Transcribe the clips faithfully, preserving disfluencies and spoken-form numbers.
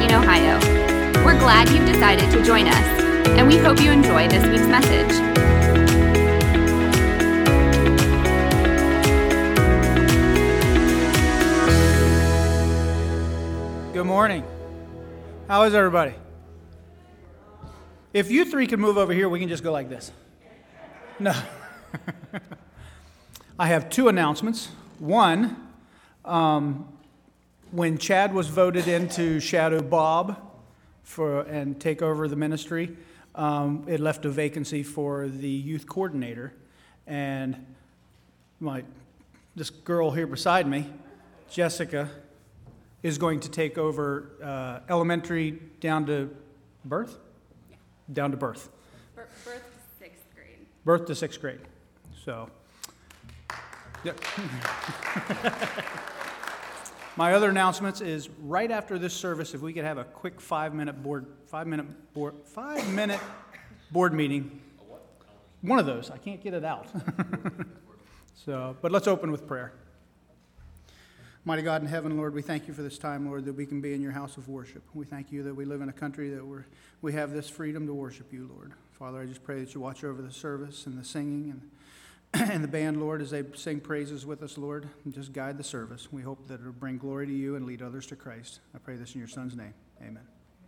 Wayne, Ohio. We're glad you've decided to join us, and we hope you enjoy this week's message. Good morning. How is everybody? If you three could move over here, we can just go like this. No. I have two announcements. One, um, when Chad was voted in to shadow Bob for and take over the ministry, um, it left a vacancy for the youth coordinator. And my this girl here beside me, Jessica, is going to take over uh, elementary down to birth? Yeah. Down to birth. Birth to sixth grade. Birth to sixth grade. So, yeah. My other announcements is right after this service, if we could have a quick five-minute board, five-minute board, five-minute board meeting. One of those. I can't get it out. So, but let's open with prayer. Mighty God in heaven, Lord, we thank you for this time, Lord, that we can be in your house of worship. We thank you that we live in a country that we're, we have this freedom to worship you, Lord. Father, I just pray that you watch over the service and the singing and, and the band, Lord, as they sing praises with us, Lord, and just guide the service. We hope that it will bring glory to you and lead others to Christ. I pray this in your Son's name. Amen.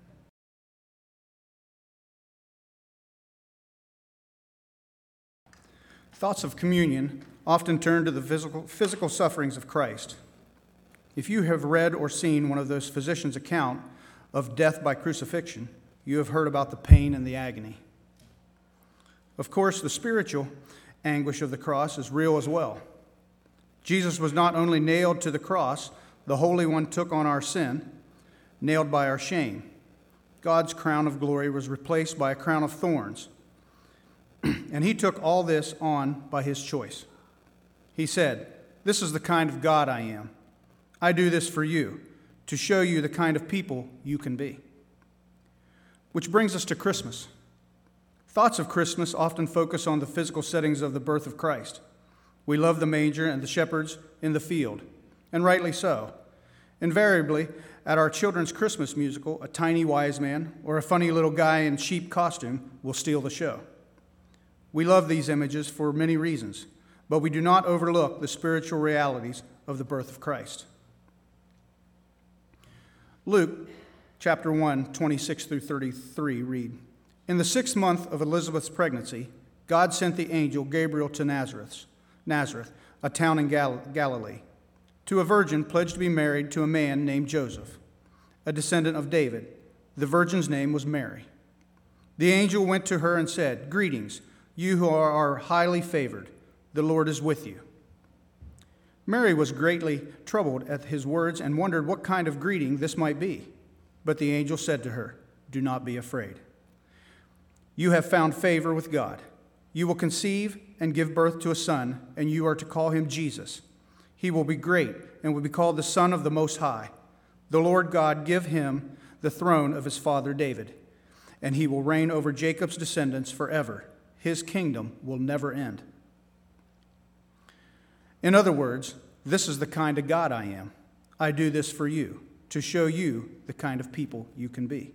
Thoughts of communion often turn to the physical, physical sufferings of Christ. If you have read or seen one of those physicians' account of death by crucifixion, you have heard about the pain and the agony. Of course, the spiritual anguish of the cross is real as well. Jesus was not only nailed to the cross, the Holy One took on our sin, nailed by our shame. God's crown of glory was replaced by a crown of thorns. And he took all this on by his choice. He said, "This is the kind of God I am. I do this for you, to show you the kind of people you can be." Which brings us to Christmas. Thoughts of Christmas often focus on the physical settings of the birth of Christ. We love the manger and the shepherds in the field, and rightly so. Invariably, at our children's Christmas musical, a tiny wise man or a funny little guy in sheep costume will steal the show. We love these images for many reasons, but we do not overlook the spiritual realities of the birth of Christ. Luke chapter one, twenty-six through thirty-three read, "In the sixth month of Elizabeth's pregnancy, God sent the angel Gabriel to Nazareth, Nazareth, a town in Gal- Galilee, to a virgin pledged to be married to a man named Joseph, a descendant of David. The virgin's name was Mary. The angel went to her and said, 'Greetings, you who are highly favored. The Lord is with you.' Mary was greatly troubled at his words and wondered what kind of greeting this might be. But the angel said to her, 'Do not be afraid. You have found favor with God. You will conceive and give birth to a son, and you are to call him Jesus. He will be great and will be called the Son of the Most High. The Lord God give him the throne of his father David, and he will reign over Jacob's descendants forever. His kingdom will never end.' In other words, this is the kind of God I am. I do this for you, to show you the kind of people you can be."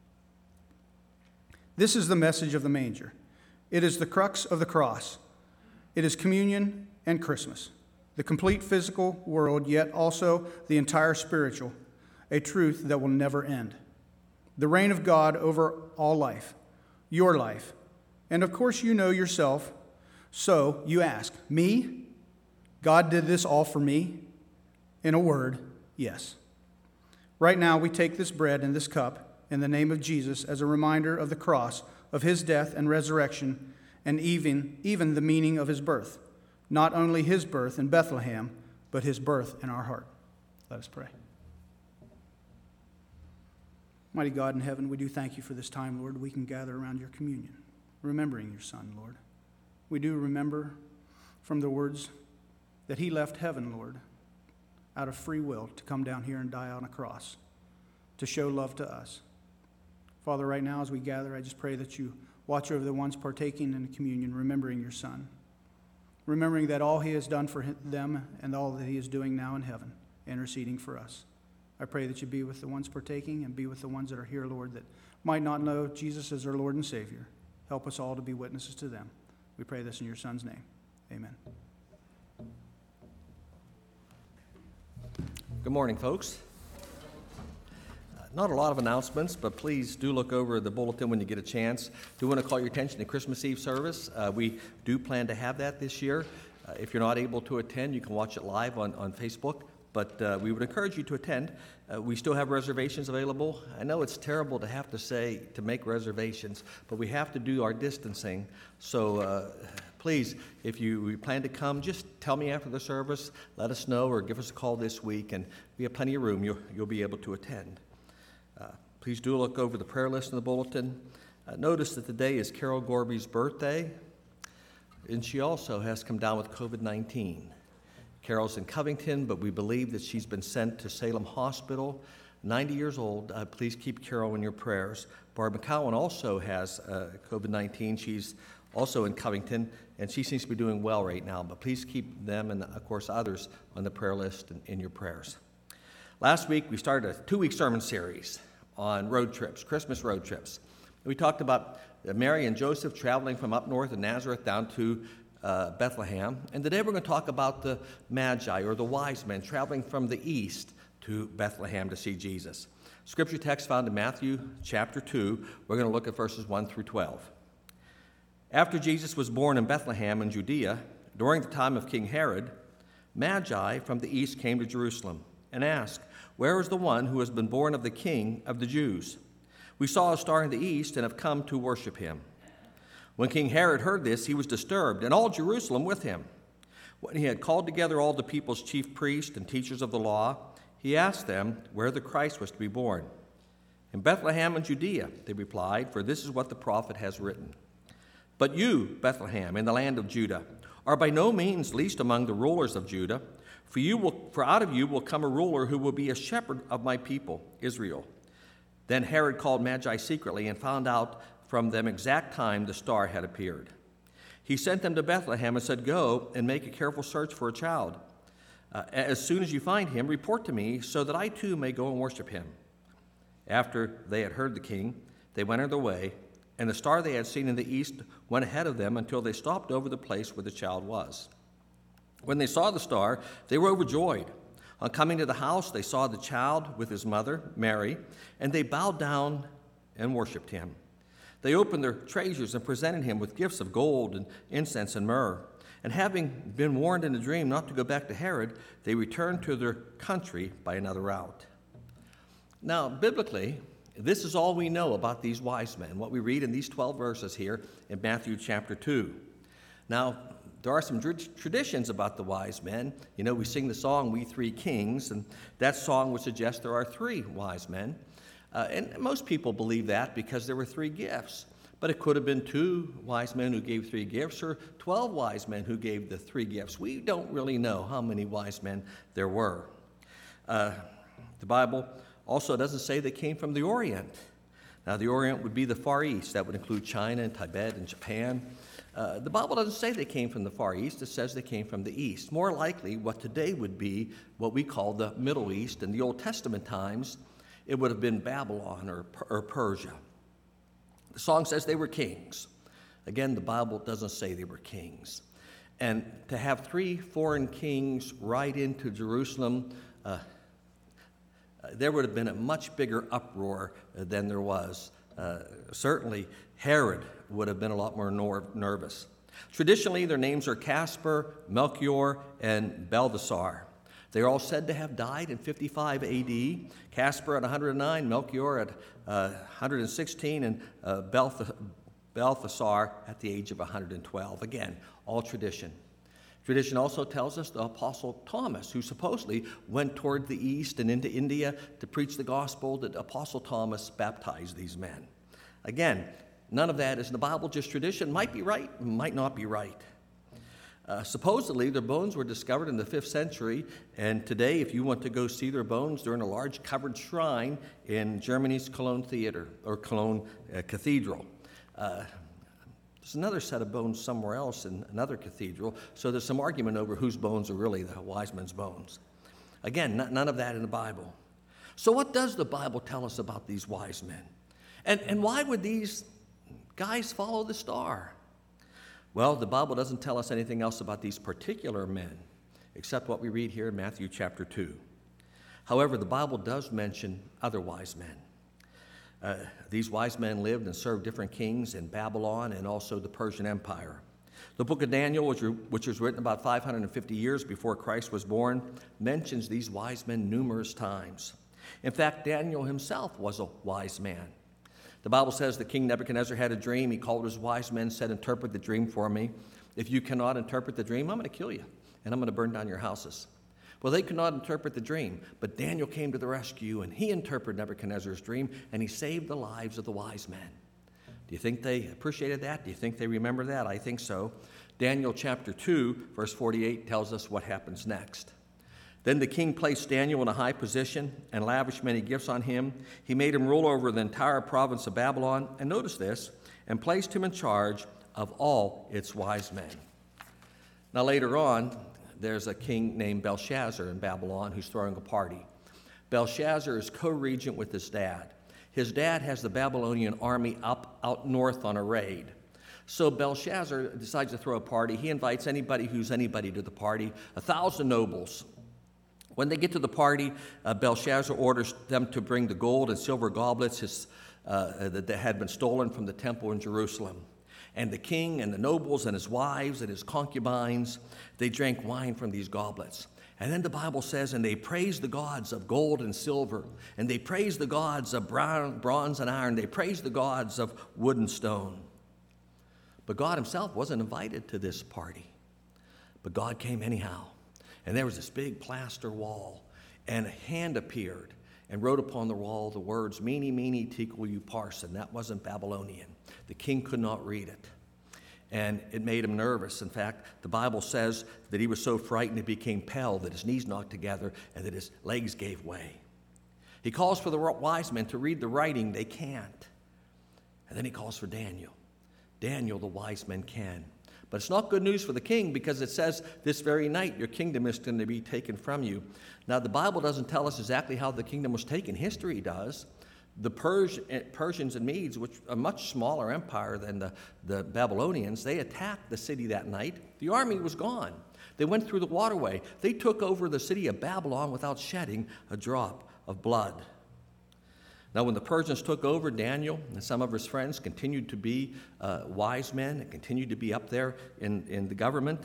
This is the message of the manger. It is the crux of the cross. It is communion and Christmas, the complete physical world, yet also the entire spiritual, a truth that will never end. The reign of God over all life, your life. And of course you know yourself, so you ask, me? God did this all for me? In a word, yes. Right now we take this bread and this cup in the name of Jesus as a reminder of the cross, of his death and resurrection, and even, even the meaning of his birth. Not only his birth in Bethlehem, but his birth in our heart. Let us pray. Mighty God in heaven, we do thank you for this time, Lord. We can gather around your communion, remembering your Son, Lord. We do remember from the words that he left heaven, Lord, out of free will to come down here and die on a cross, to show love to us. Father, right now as we gather, I just pray that you watch over the ones partaking in communion, remembering your Son, remembering that all he has done for them and all that he is doing now in heaven, interceding for us. I pray that you be with the ones partaking and be with the ones that are here, Lord, that might not know Jesus as their Lord and Savior. Help us all to be witnesses to them. We pray this in your Son's name. Amen. Good morning, folks. Uh, not a lot of announcements, but please do look over the bulletin when you get a chance. Do want to call your attention to Christmas Eve service. Uh, we do plan to have that this year. Uh, if you're not able to attend, you can watch it live on, on Facebook, but uh, we would encourage you to attend. Uh, we still have reservations available. I know it's terrible to have to say to make reservations, but we have to do our distancing. So uh, please, if you plan to come, just tell me after the service, let us know, or give us a call this week, and we have plenty of room. You'll, you'll be able to attend. Uh, please do look over the prayer list in the bulletin. Uh, notice that today is Carol Gorby's birthday, and she also has come down with covid nineteen. Carol's in Covington, but we believe that she's been sent to Salem Hospital, ninety years old. Uh, please keep Carol in your prayers. Barb McCowan also has uh, covid nineteen. She's also in Covington, and she seems to be doing well right now, but please keep them and, of course, others on the prayer list and in your prayers. Last week, we started a two-week sermon series on road trips, Christmas road trips. We talked about Mary and Joseph traveling from up north in Nazareth down to uh, Bethlehem, and today we're going to talk about the Magi, or the wise men, traveling from the east to Bethlehem to see Jesus. Scripture text found in Matthew chapter two. We're going to look at verses one through twelve. After Jesus was born in Bethlehem in Judea, during the time of King Herod, Magi from the east came to Jerusalem and asked, "Where is the one who has been born of the King of the Jews? We saw a star in the east and have come to worship him." When King Herod heard this, he was disturbed, and all Jerusalem with him. When he had called together all the people's chief priests and teachers of the law, he asked them where the Christ was to be born. "In Bethlehem in Judea," they replied, "for this is what the prophet has written. But you, Bethlehem, in the land of Judah, are by no means least among the rulers of Judah, for you will, for out of you will come a ruler who will be a shepherd of my people, Israel." Then Herod called Magi secretly and found out from them exact time the star had appeared. He sent them to Bethlehem and said, "Go and make a careful search for a child. Uh, as soon as you find him, report to me so that I too may go and worship him." After they had heard the king, they went on their way, and the star they had seen in the east went ahead of them until they stopped over the place where the child was. When they saw the star, they were overjoyed. On coming to the house, they saw the child with his mother, Mary, and they bowed down and worshiped him. They opened their treasures and presented him with gifts of gold and incense and myrrh. And having been warned in a dream not to go back to Herod, they returned to their country by another route. Now, biblically, this is all we know about these wise men, what we read in these twelve verses here in Matthew chapter two. Now, there are some traditions about the wise men. You know, we sing the song, "We Three Kings," and that song would suggest there are three wise men. Uh, and most people believe that because there were three gifts. But it could have been two wise men who gave three gifts, or twelve wise men who gave the three gifts. We don't really know how many wise men there were. Uh, the Bible also doesn't say they came from the Orient. Now, the Orient would be the Far East. That would include China and Tibet and Japan. Uh, the Bible doesn't say they came from the Far East. It says they came from the East. More likely, what today would be what we call the Middle East. In the Old Testament times, it would have been Babylon or, or Persia. The song says they were kings. Again, the Bible doesn't say they were kings. And to have three foreign kings ride into Jerusalem, uh, there would have been a much bigger uproar than there was. Uh, certainly, Herod would have been a lot more nor- nervous. Traditionally, their names are Caspar, Melchior, and Balthasar. They're all said to have died in fifty-five A D. Caspar at one hundred nine, Melchior at uh, one hundred sixteen, and uh, Balth- Balthasar at the age of one hundred twelve. Again, all tradition. Tradition also tells us the Apostle Thomas, who supposedly went toward the east and into India to preach the gospel, that Apostle Thomas baptized these men. Again, none of that is in the Bible, just tradition. Might be right, might not be right. Uh, supposedly, their bones were discovered in the fifth century, and today, if you want to go see their bones, they're in a large covered shrine in Germany's Cologne Theater, or Cologne uh, Cathedral. Uh, there's another set of bones somewhere else in another cathedral, so there's some argument over whose bones are really the wise men's bones. Again, not, none of that in the Bible. So what does the Bible tell us about these wise men? And, and why would these guys follow the star? Well, the Bible doesn't tell us anything else about these particular men, except what we read here in Matthew chapter two. However, the Bible does mention other wise men. Uh, these wise men lived and served different kings in Babylon and also the Persian Empire. The book of Daniel, which, which was written about five hundred fifty years before Christ was born, mentions these wise men numerous times. In fact, Daniel himself was a wise man. The Bible says that King Nebuchadnezzar had a dream. He called his wise men, said, "Interpret the dream for me. If you cannot interpret the dream, I'm going to kill you, and I'm going to burn down your houses." Well, they could not interpret the dream, but Daniel came to the rescue, and he interpreted Nebuchadnezzar's dream, and he saved the lives of the wise men. Do you think they appreciated that? Do you think they remember that? I think so. Daniel chapter two, verse forty-eight tells us what happens next. Then the king placed Daniel in a high position and lavished many gifts on him. He made him rule over the entire province of Babylon, and notice this, and placed him in charge of all its wise men. Now later on, there's a king named Belshazzar in Babylon who's throwing a party. Belshazzar is co-regent with his dad. His dad has the Babylonian army up out north on a raid. So Belshazzar decides to throw a party. He invites anybody who's anybody to the party, a thousand nobles. When they get to the party, uh, Belshazzar orders them to bring the gold and silver goblets his, uh, that had been stolen from the temple in Jerusalem. And the king and the nobles and his wives and his concubines, they drank wine from these goblets. And then the Bible says, and they praised the gods of gold and silver, and they praised the gods of brown, bronze and iron, they praised the gods of wood and stone. But God himself wasn't invited to this party. But God came anyhow. And there was this big plaster wall, and a hand appeared and wrote upon the wall the words, "Mene, mene, tekel, upharsin." That wasn't Babylonian. The king could not read it. And it made him nervous. In fact, the Bible says that he was so frightened he became pale, that his knees knocked together, and that his legs gave way. He calls for the wise men to read the writing. They can't. And then he calls for Daniel. Daniel, the wise men can. But it's not good news for the king, because it says this very night your kingdom is going to be taken from you. Now, the Bible doesn't tell us exactly how the kingdom was taken. History does. The Pers- Persians and Medes, which are a much smaller empire than the, the Babylonians, they attacked the city that night. The army was gone. They went through the waterway. They took over the city of Babylon without shedding a drop of blood. Now, when the Persians took over, Daniel and some of his friends continued to be uh, wise men and continued to be up there in, in the government.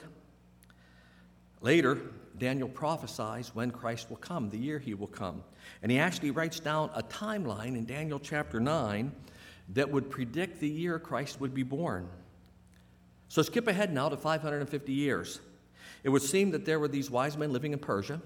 Later, Daniel prophesies when Christ will come, the year he will come. And he actually writes down a timeline in Daniel chapter nine that would predict the year Christ would be born. So skip ahead now to five hundred fifty years. It would seem that there were these wise men living in Persia.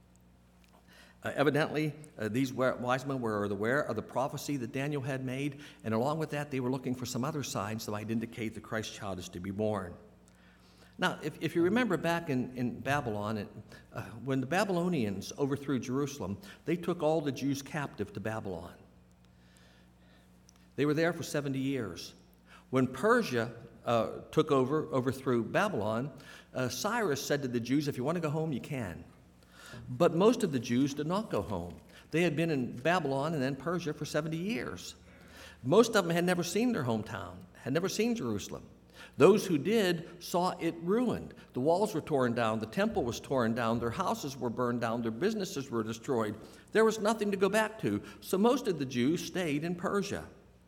Uh, evidently, uh, these wise men were aware of the prophecy that Daniel had made, and along with that, they were looking for some other signs that might indicate the Christ child is to be born. Now, if, if you remember back in, in Babylon, it, uh, when the Babylonians overthrew Jerusalem, they took all the Jews captive to Babylon. They were there for seventy years. When Persia uh, took over, overthrew Babylon, uh, Cyrus said to the Jews, if you want to go home, you can. But most of the Jews did not go home. They had been in Babylon and then Persia for seventy years. Most of them had never seen their hometown, had never seen Jerusalem. Those who did saw it ruined. The walls were torn down, the temple was torn down, their houses were burned down, their businesses were destroyed. There was nothing to go back to, so most of the Jews stayed in Persia.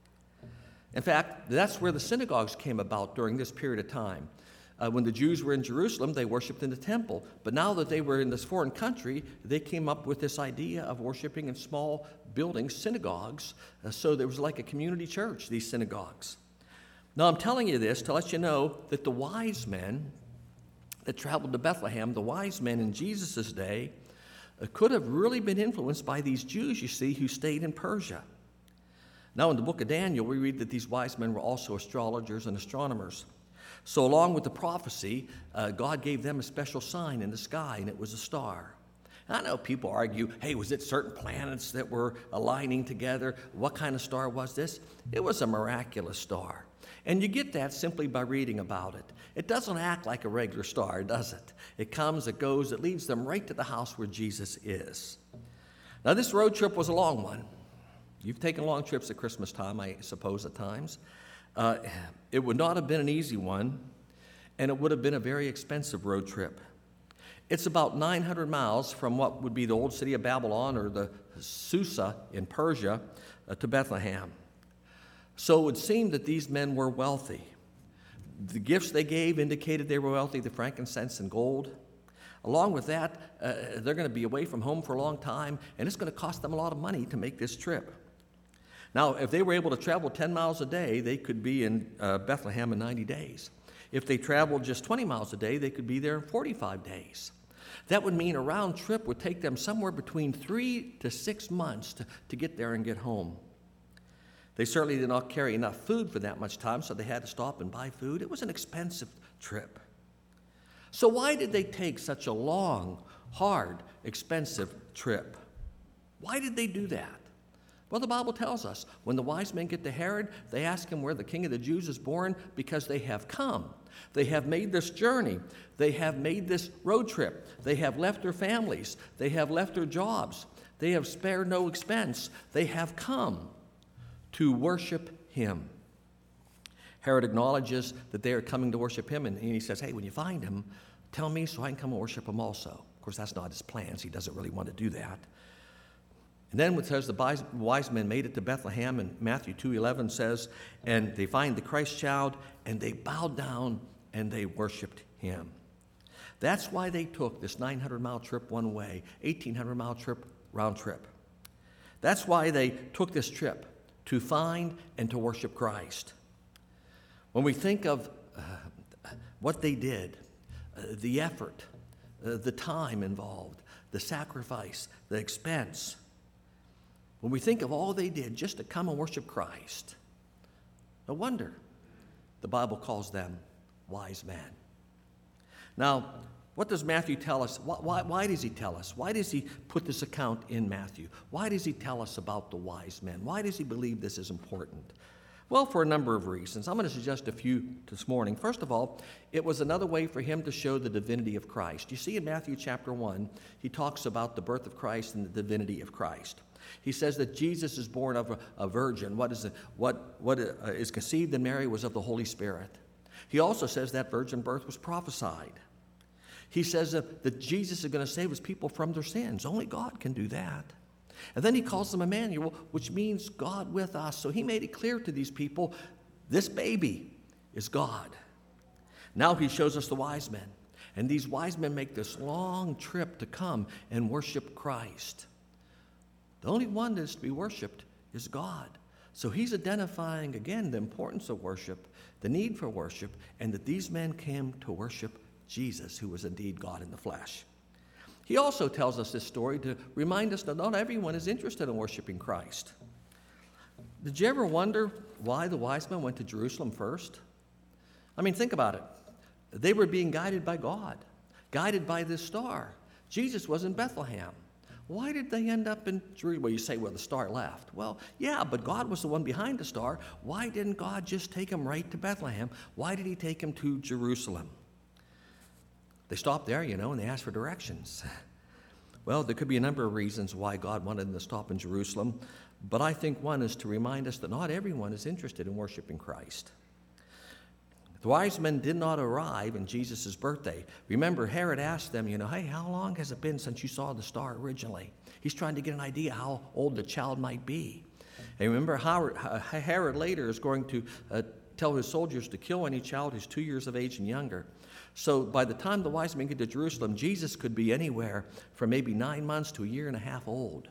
In fact, that's where the synagogues came about during this period of time. Uh, when the Jews were in Jerusalem, they worshiped in the temple. But now that they were in this foreign country, they came up with this idea of worshiping in small buildings, synagogues. Uh, so there was like a community church, these synagogues. Now, I'm telling you this to let you know that the wise men that traveled to Bethlehem, the wise men in Jesus' day, uh, could have really been influenced by these Jews, you see, who stayed in Persia. Now, in the book of Daniel, we read that these wise men were also astrologers and astronomers. So along with the prophecy, uh, God gave them a special sign in the sky, and it was a star. And I know people argue, hey, was it certain planets that were aligning together? What kind of star was this? It was a miraculous star. And you get that simply by reading about it. It doesn't act like a regular star, does it? It comes, it goes, it leads them right to the house where Jesus is. Now, this road trip was a long one. You've taken long trips at Christmas time, I suppose, at times. Uh, it would not have been an easy one, and it would have been a very expensive road trip. It's about nine hundred miles from what would be the old city of Babylon or the Susa in Persia uh, to Bethlehem. So it would seem that these men were wealthy. The gifts they gave indicated they were wealthy, the frankincense and gold. Along with that, uh, they're going to be away from home for a long time, and it's going to cost them a lot of money to make this trip. Now, if they were able to travel ten miles a day, they could be in uh, Bethlehem in ninety days. If they traveled just twenty miles a day, they could be there in forty-five days. That would mean a round trip would take them somewhere between three to six months to, to get there and get home. They certainly did not carry enough food for that much time, so they had to stop and buy food. It was an expensive trip. So why did they take such a long, hard, expensive trip? Why did they do that? Well, the Bible tells us when the wise men get to Herod, they ask him where the King of the Jews is born because they have come. They have made this journey. They have made this road trip. They have left their families. They have left their jobs. They have spared no expense. They have come to worship him. Herod acknowledges that they are coming to worship him, and he says, hey, when you find him, tell me so I can come and worship him also. Of course, that's not his plans. He doesn't really want to do that. And then it says the wise men made it to Bethlehem, and Matthew two eleven says, and they find the Christ child, and they bowed down and they worshiped him. That's why they took this nine hundred mile trip one way, eighteen hundred mile trip round trip. That's why they took this trip, to find and to worship Christ. When we think of uh, what they did, uh, the effort, uh, the time involved, the sacrifice, the expense, when we think of all they did just to come and worship Christ, no wonder the Bible calls them wise men. Now, what does Matthew tell us? Why, why, why does he tell us? Why does he put this account in Matthew? Why does he tell us about the wise men? Why does he believe this is important? Well, for a number of reasons. I'm going to suggest a few this morning. First of all, it was another way for him to show the divinity of Christ. You see in Matthew chapter one, he talks about the birth of Christ and the divinity of Christ. He says that Jesus is born of a, a virgin. What is, it, what, what uh, is conceived in Mary was of the Holy Spirit. He also says that virgin birth was prophesied. He says that, that Jesus is going to save his people from their sins. Only God can do that. And then he calls them Emmanuel, which means God with us. So he made it clear to these people, this baby is God. Now he shows us the wise men. And these wise men make this long trip to come and worship Christ. The only one that is to be worshiped is God. So he's identifying, again, the importance of worship, the need for worship, and that these men came to worship Jesus, who was indeed God in the flesh. He also tells us this story to remind us that not everyone is interested in worshiping Christ. Did you ever wonder why the wise men went to Jerusalem first? I mean, think about it. They were being guided by God, guided by this star. Jesus was in Bethlehem. Why did they end up in Jerusalem? Well, you say, well, the star left. Well, yeah, but God was the one behind the star. Why didn't God just take them right to Bethlehem? Why did he take them to Jerusalem? They stopped there, you know, and they asked for directions. Well, there could be a number of reasons why God wanted them to stop in Jerusalem, but I think one is to remind us that not everyone is interested in worshiping Christ. The wise men did not arrive in Jesus' birthday. Remember, Herod asked them, you know, hey, how long has it been since you saw the star originally? He's trying to get an idea how old the child might be. And remember, Howard, Herod later is going to uh, tell his soldiers to kill any child who's two years of age and younger. So by the time the wise men get to Jerusalem, Jesus could be anywhere from maybe nine months to a year and a half old.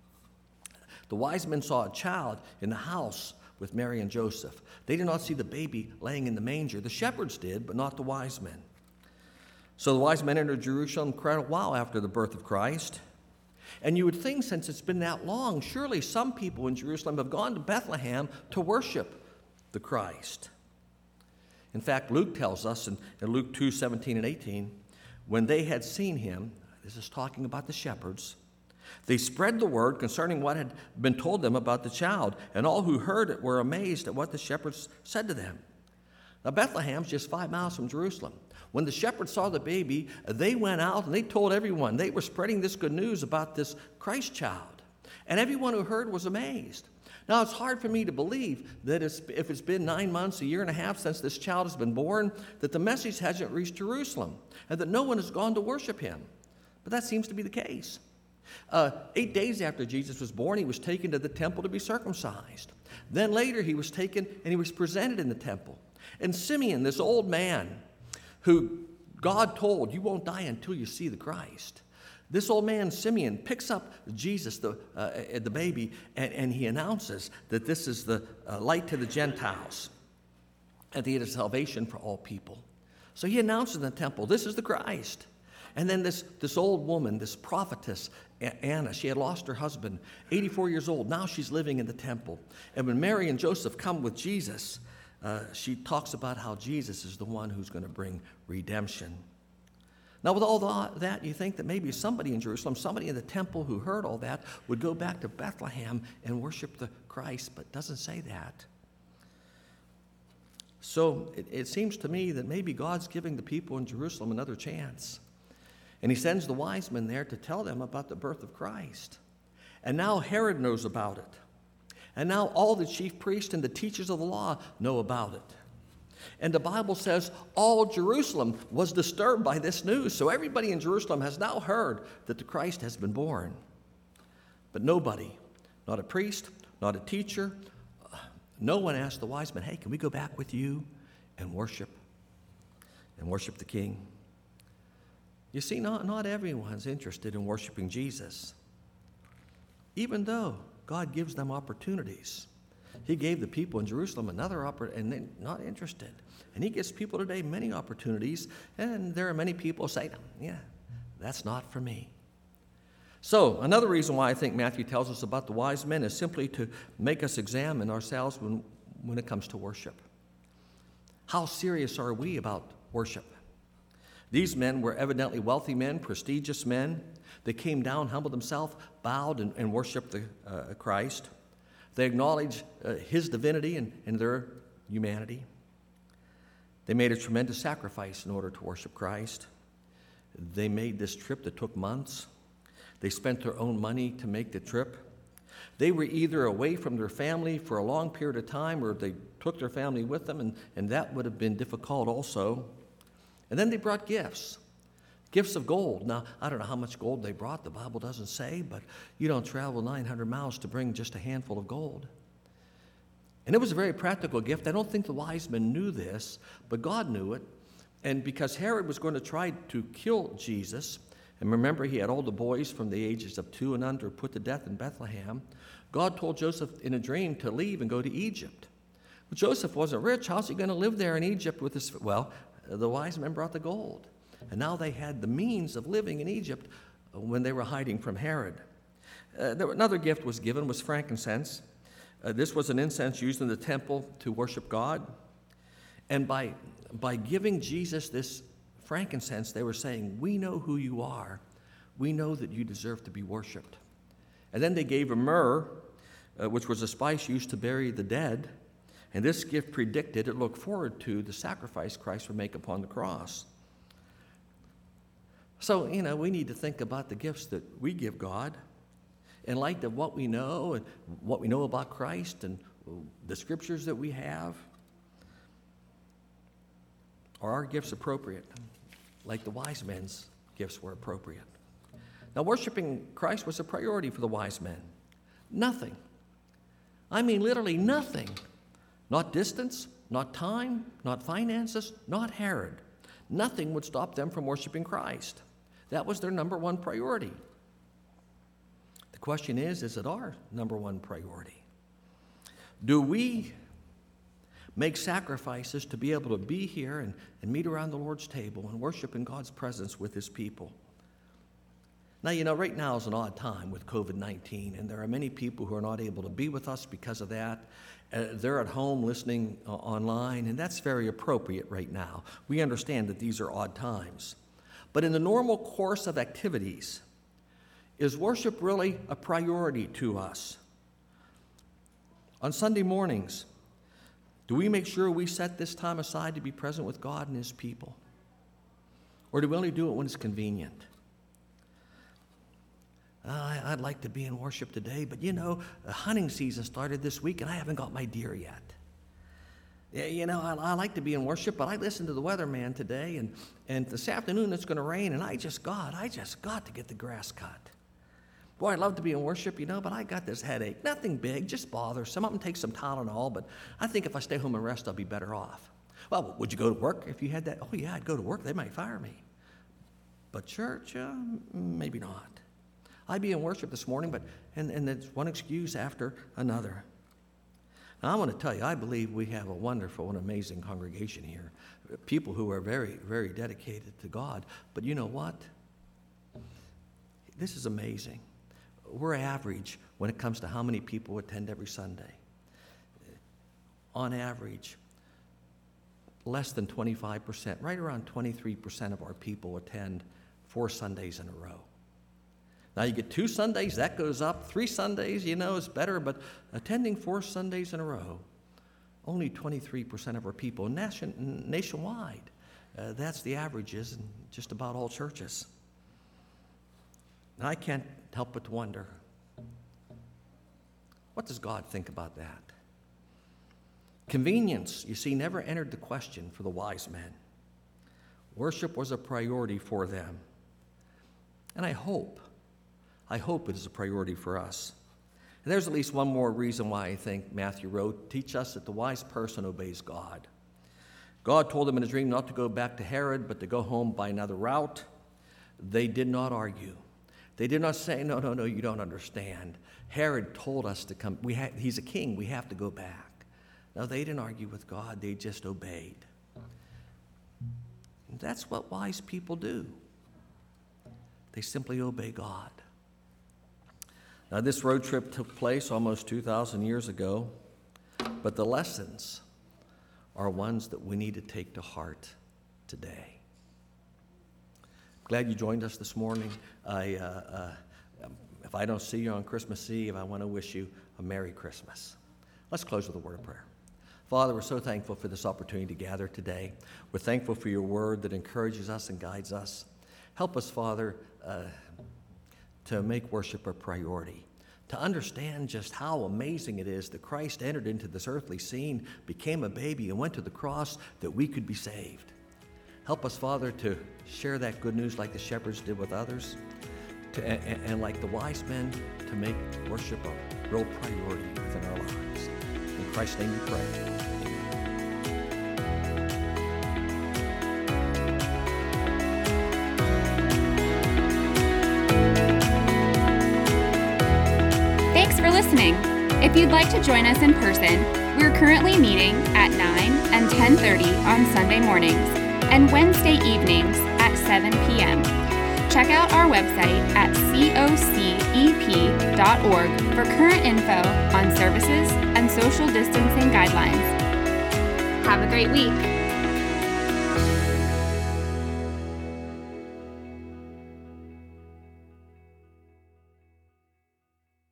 The wise men saw a child in the house with Mary and Joseph. They did not see the baby laying in the manger. The shepherds did, but not the wise men. So the wise men entered Jerusalem quite a while after the birth of Christ. And you would think, since it's been that long, surely some people in Jerusalem have gone to Bethlehem to worship the Christ. In fact, Luke tells us in, in Luke two, seventeen and eighteen, when they had seen him, this is talking about the shepherds, they spread the word concerning what had been told them about the child, and all who heard it were amazed at what the shepherds said to them. Now, Bethlehem's just five miles from Jerusalem. When the shepherds saw the baby, they went out and they told everyone. They were spreading this good news about this Christ child. And everyone who heard was amazed. Now, it's hard for me to believe that it's, if it's been nine months, a year and a half since this child has been born, that the message hasn't reached Jerusalem and that no one has gone to worship him. But that seems to be the case. Uh, eight days after Jesus was born, he was taken to the temple to be circumcised. Then later, he was taken and he was presented in the temple. And Simeon, this old man who God told, you won't die until you see the Christ. This old man, Simeon, picks up Jesus, the, uh, the baby, and, and he announces that this is the uh, light to the Gentiles and the salvation for all people. So he announces in the temple, this is the Christ. And then this, this old woman, this prophetess, Anna, she had lost her husband, eighty-four years old. Now she's living in the temple. And when Mary and Joseph come with Jesus, uh, she talks about how Jesus is the one who's going to bring redemption. Now, with all that, you think that maybe somebody in Jerusalem, somebody in the temple who heard all that would go back to Bethlehem and worship the Christ, but it doesn't say that. So it, it seems to me that maybe God's giving the people in Jerusalem another chance. And he sends the wise men there to tell them about the birth of Christ. And now Herod knows about it. And now all the chief priests and the teachers of the law know about it. And the Bible says all Jerusalem was disturbed by this news. So everybody in Jerusalem has now heard that the Christ has been born. But nobody, not a priest, not a teacher, no one asked the wise men, hey, can we go back with you and worship and worship the King? You see, not, not everyone's interested in worshiping Jesus, even though God gives them opportunities. He gave the people in Jerusalem another opportunity, and they're not interested. And he gives people today many opportunities, and there are many people saying, yeah, that's not for me. So another reason why I think Matthew tells us about the wise men is simply to make us examine ourselves when, when it comes to worship. How serious are we about worship? These men were evidently wealthy men, prestigious men. They came down, humbled themselves, bowed, and, and worshiped the, uh, Christ. They acknowledged uh, his divinity and, and their humanity. They made a tremendous sacrifice in order to worship Christ. They made this trip that took months. They spent their own money to make the trip. They were either away from their family for a long period of time, or they took their family with them, and, and that would have been difficult also. And then they brought gifts. Gifts of gold. Now, I don't know how much gold they brought. The Bible doesn't say, but you don't travel nine hundred miles to bring just a handful of gold. And it was a very practical gift. I don't think the wise men knew this, but God knew it. And because Herod was going to try to kill Jesus, and remember he had all the boys from the ages of two and under put to death in Bethlehem, God told Joseph in a dream to leave and go to Egypt. But Joseph wasn't rich. How's he going to live there in Egypt with his... Well, the wise men brought the gold. And now they had the means of living in Egypt when they were hiding from Herod. Uh, there, another gift was given was frankincense. Uh, this was an incense used in the temple to worship God. And by, by giving Jesus this frankincense, they were saying, we know who you are. We know that you deserve to be worshiped. And then they gave a myrrh, uh, which was a spice used to bury the dead. And this gift predicted, it looked forward to the sacrifice Christ would make upon the cross. So, you know, we need to think about the gifts that we give God in light of what we know and what we know about Christ and the scriptures that we have. Are our gifts appropriate, like the wise men's gifts were appropriate? Now, worshiping Christ was a priority for the wise men. Nothing. I mean, literally nothing. Not distance, not time, not finances, not Herod. Nothing would stop them from worshiping Christ. That was their number one priority. The question is, is it our number one priority? Do we make sacrifices to be able to be here and, and meet around the Lord's table and worship in God's presence with his people? Now, you know, right now is an odd time with covid nineteen, and there are many people who are not able to be with us because of that. Uh, they're at home listening uh, online, and that's very appropriate right now. We understand that these are odd times. But in the normal course of activities, is worship really a priority to us? On Sunday mornings, do we make sure we set this time aside to be present with God and his people? Or do we only do it when it's convenient? Uh, I'd like to be in worship today, but you know, the hunting season started this week and I haven't got my deer yet. Yeah, you know, I, I like to be in worship, but I listened to the weatherman today, and, and this afternoon it's going to rain, and I just got, I just got to get the grass cut. Boy, I'd love to be in worship, you know, but I got this headache. Nothing big, just bothersome. I'm going to take some Tylenol, but I think if I stay home and rest, I'll be better off. Well, would you go to work if you had that? Oh, yeah, I'd go to work. They might fire me. But church, uh, maybe not. I'd be in worship this morning, but and, and it's one excuse after another. Now, I want to tell you, I believe we have a wonderful and amazing congregation here. People who are very, very dedicated to God. But you know what? This is amazing. We're average when it comes to how many people attend every Sunday. On average, less than twenty-five percent, right around twenty-three percent of our people attend four Sundays in a row. Now you get two Sundays, that goes up. Three Sundays, you know, is better, but attending four Sundays in a row, only twenty-three percent of our people nation, nationwide. Uh, that's the averages in just about all churches. Now I can't help but to wonder, what does God think about that? Convenience, you see, never entered the question for the wise men. Worship was a priority for them. And I hope, I hope it is a priority for us. And there's at least one more reason why I think Matthew wrote, teach us that the wise person obeys God. God told them in a dream not to go back to Herod, but to go home by another route. They did not argue. They did not say, no, no, no, you don't understand. Herod told us to come. We ha- he's a king. We have to go back. No, they didn't argue with God. They just obeyed. And that's what wise people do. They simply obey God. Now, this road trip took place almost two thousand years ago, but the lessons are ones that we need to take to heart today. Glad you joined us this morning. I, uh, uh, if I don't see you on Christmas Eve, I want to wish you a Merry Christmas. Let's close with a word of prayer. Father, we're so thankful for this opportunity to gather today. We're thankful for your word that encourages us and guides us. Help us, Father, uh, to make worship a priority, to understand just how amazing it is that Christ entered into this earthly scene, became a baby, and went to the cross that we could be saved. Help us, Father, to share that good news like the shepherds did with others, to, and, and like the wise men, to make worship a real priority within our lives. In Christ's name we pray. Thanks for listening. If you'd like to join us in person, we're currently meeting at nine and ten thirty on Sunday mornings and Wednesday evenings at seven p.m. Check out our website at C O C E P dot org for current info on services and social distancing guidelines. Have a great week.